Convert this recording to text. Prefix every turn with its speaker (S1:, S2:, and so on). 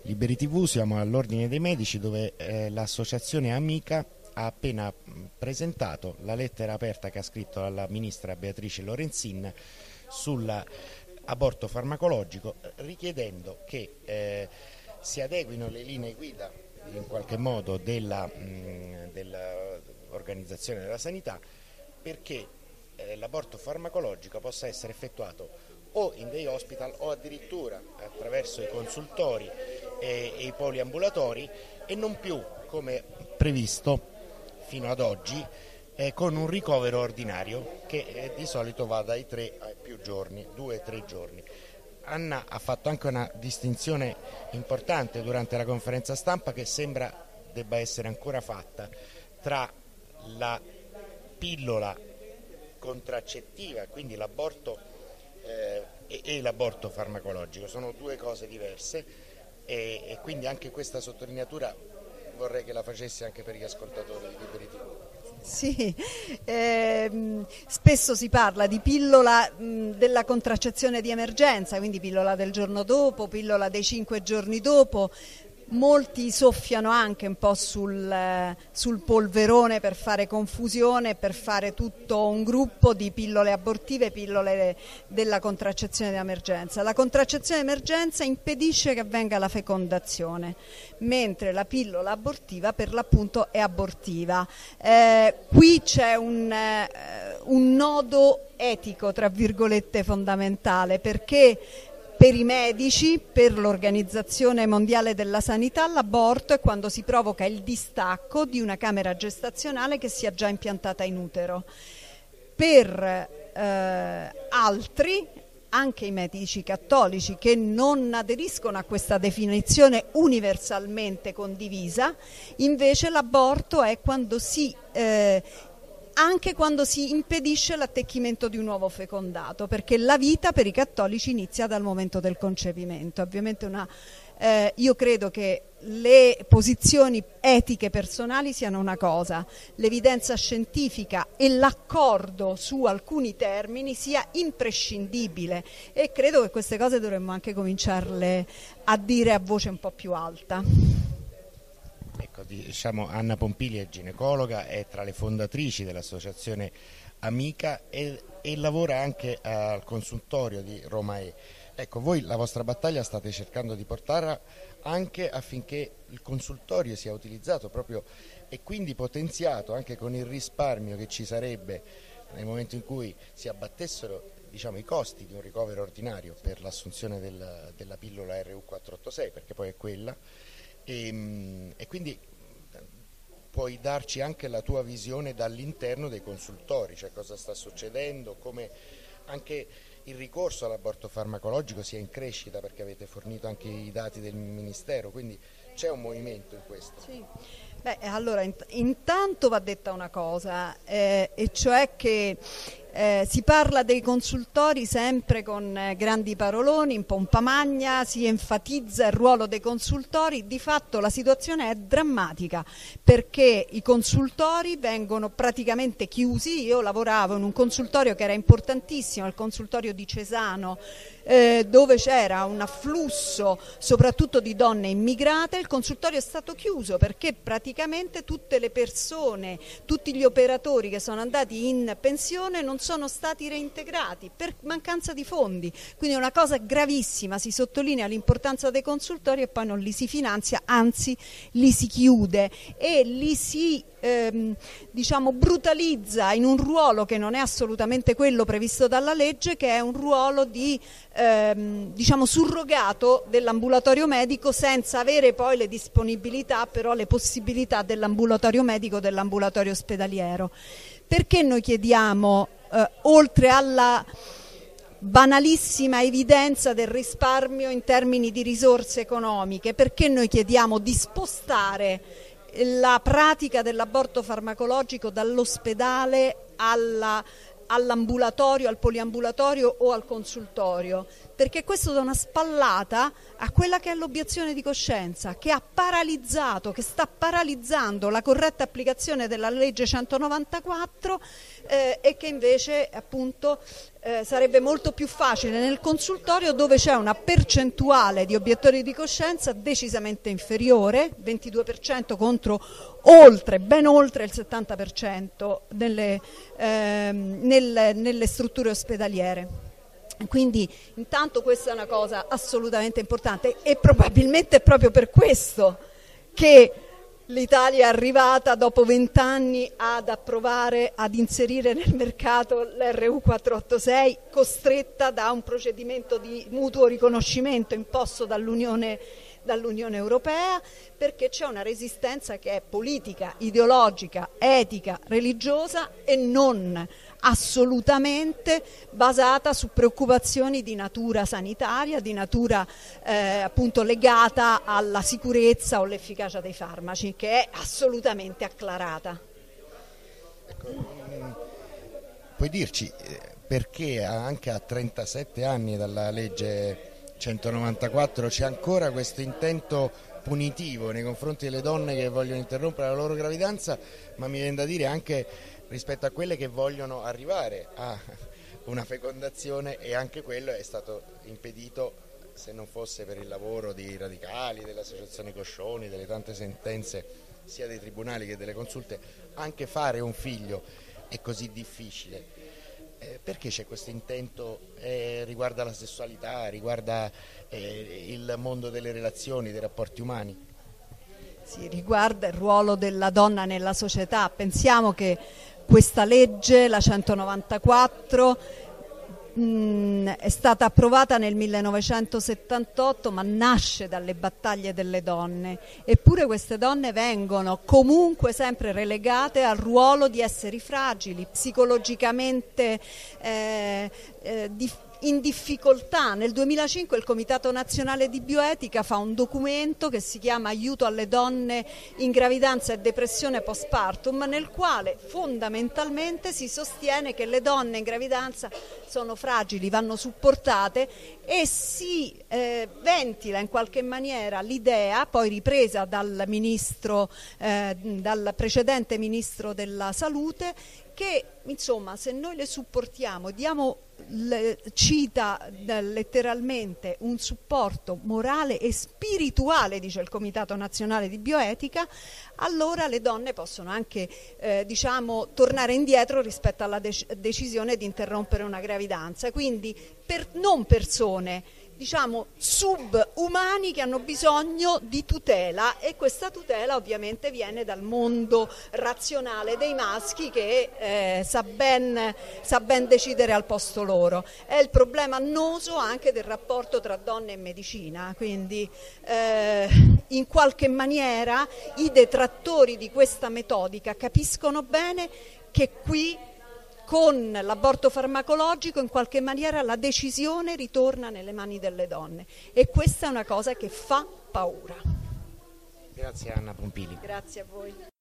S1: Liberi TV, siamo all'Ordine dei Medici, dove l'associazione Amica ha appena presentato la lettera aperta che ha scritto alla ministra Beatrice Lorenzin sull'aborto farmacologico, richiedendo che si adeguino le linee guida in qualche modo dell'Organizzazione della Sanità, perché l'aborto farmacologico possa essere effettuato o in day hospital o addirittura attraverso i consultori e i poliambulatori, e non più come previsto fino ad oggi con un ricovero ordinario che di solito va dai 3 ai più giorni, 2-3 giorni. Anna ha fatto anche una distinzione importante durante la conferenza stampa, che sembra debba essere ancora fatta, tra la pillola contraccettiva, quindi l'aborto e l'aborto farmacologico. Sono due cose diverse, e quindi anche questa sottolineatura vorrei che la facessi anche per gli ascoltatori di Liberi TV.
S2: Sì, spesso si parla di pillola della contraccezione di emergenza, quindi pillola del giorno dopo, pillola dei 5 giorni dopo. Molti soffiano anche un po' sul polverone per fare confusione, per fare tutto un gruppo di pillole abortive, pillole della contraccezione di emergenza. La contraccezione di emergenza impedisce che avvenga la fecondazione, mentre la pillola abortiva per l'appunto è abortiva. Qui c'è un nodo etico, tra virgolette, fondamentale, perché per i medici, per l'Organizzazione Mondiale della Sanità, l'aborto è quando si provoca il distacco di una camera gestazionale che sia già impiantata in utero. Per altri, anche i medici cattolici che non aderiscono a questa definizione universalmente condivisa, invece l'aborto è quando anche quando si impedisce l'attecchimento di un uovo fecondato, perché la vita per i cattolici inizia dal momento del concepimento. Ovviamente io credo che le posizioni etiche personali siano una cosa, l'evidenza scientifica e l'accordo su alcuni termini sia imprescindibile, e credo che queste cose dovremmo anche cominciarle a dire a voce un po' più alta.
S1: Ecco, diciamo, Anna Pompili è ginecologa, è tra le fondatrici dell'associazione Amica e lavora anche al consultorio di Roma E. Ecco, voi la vostra battaglia state cercando di portarla anche affinché il consultorio sia utilizzato proprio e quindi potenziato anche con il risparmio che ci sarebbe nel momento in cui si abbattessero, diciamo, i costi di un ricovero ordinario per l'assunzione della pillola RU486, perché poi è quella. E quindi puoi darci anche la tua visione dall'interno dei consultori, cioè cosa sta succedendo, come anche il ricorso all'aborto farmacologico sia in crescita, perché avete fornito anche i dati del Ministero, quindi c'è un movimento in questo.
S2: Sì. Beh, allora intanto va detta una cosa, e cioè che si parla dei consultori sempre con grandi paroloni, in pompa magna, si enfatizza il ruolo dei consultori. Di fatto la situazione è drammatica, perché i consultori vengono praticamente chiusi. Io lavoravo in un consultorio che era importantissimo, il consultorio di Cesano, dove c'era un afflusso soprattutto di donne immigrate. Il consultorio è stato chiuso perché praticamente tutte le persone, tutti gli operatori che sono andati in pensione non sono stati reintegrati per mancanza di fondi, quindi è una cosa gravissima. Si sottolinea l'importanza dei consultori e poi non li si finanzia, anzi li si chiude e li si diciamo brutalizza in un ruolo che non è assolutamente quello previsto dalla legge, che è un ruolo di diciamo surrogato dell'ambulatorio medico, senza avere poi le disponibilità, però le possibilità dell'ambulatorio medico, dell'ambulatorio ospedaliero. Perché noi chiediamo, oltre alla banalissima evidenza del risparmio in termini di risorse economiche, perché noi chiediamo di spostare la pratica dell'aborto farmacologico dall'ospedale all'ambulatorio, al poliambulatorio o al consultorio? Perché questo dà una spallata a quella che è l'obiezione di coscienza, che ha paralizzato, che sta paralizzando la corretta applicazione della legge 194 e che invece appunto sarebbe molto più facile nel consultorio, dove c'è una percentuale di obiettori di coscienza decisamente inferiore, 22% contro ben oltre il 70% nelle strutture ospedaliere. Quindi intanto questa è una cosa assolutamente importante, e probabilmente è proprio per questo che l'Italia è arrivata dopo 20 anni ad approvare, ad inserire nel mercato l'RU 486, costretta da un procedimento di mutuo riconoscimento imposto dall'Unione Europea, perché c'è una resistenza che è politica, ideologica, etica, religiosa, e non assolutamente basata su preoccupazioni di natura sanitaria, di natura appunto legata alla sicurezza o all'efficacia dei farmaci, che è assolutamente acclarata.
S1: Ecco, puoi dirci perché anche a 37 anni dalla legge 194 c'è ancora questo intento punitivo nei confronti delle donne che vogliono interrompere la loro gravidanza, ma mi viene da dire anche rispetto a quelle che vogliono arrivare a una fecondazione, e anche quello è stato impedito, se non fosse per il lavoro di radicali, delle associazioni Coscioni, delle tante sentenze sia dei tribunali che delle consulte. Anche fare un figlio è così difficile. Perché c'è questo intento? Riguarda la sessualità, riguarda il mondo delle relazioni, dei rapporti umani?
S2: Sì, riguarda il ruolo della donna nella società. Pensiamo che questa legge, la 194, è stata approvata nel 1978, ma nasce dalle battaglie delle donne, eppure queste donne vengono comunque sempre relegate al ruolo di esseri fragili, psicologicamente in difficoltà. Nel 2005 il Comitato Nazionale di Bioetica fa un documento che si chiama Aiuto alle donne in gravidanza e depressione postpartum, nel quale fondamentalmente si sostiene che le donne in gravidanza sono fragili, vanno supportate, e si ventila in qualche maniera l'idea, poi ripresa dal precedente ministro della Salute, che insomma se noi le supportiamo, cita letteralmente un supporto morale e spirituale, dice il Comitato Nazionale di Bioetica, allora le donne possono anche tornare indietro rispetto alla decisione di interrompere una gravidanza. Quindi non persone subumani che hanno bisogno di tutela, e questa tutela ovviamente viene dal mondo razionale dei maschi che sa ben decidere al posto loro. È il problema annoso anche del rapporto tra donne e medicina, quindi in qualche maniera i detrattori di questa metodica capiscono bene che qui con l'aborto farmacologico in qualche maniera la decisione ritorna nelle mani delle donne, e questa è una cosa che fa paura.
S1: Grazie Anna Pompili.
S2: Grazie a voi.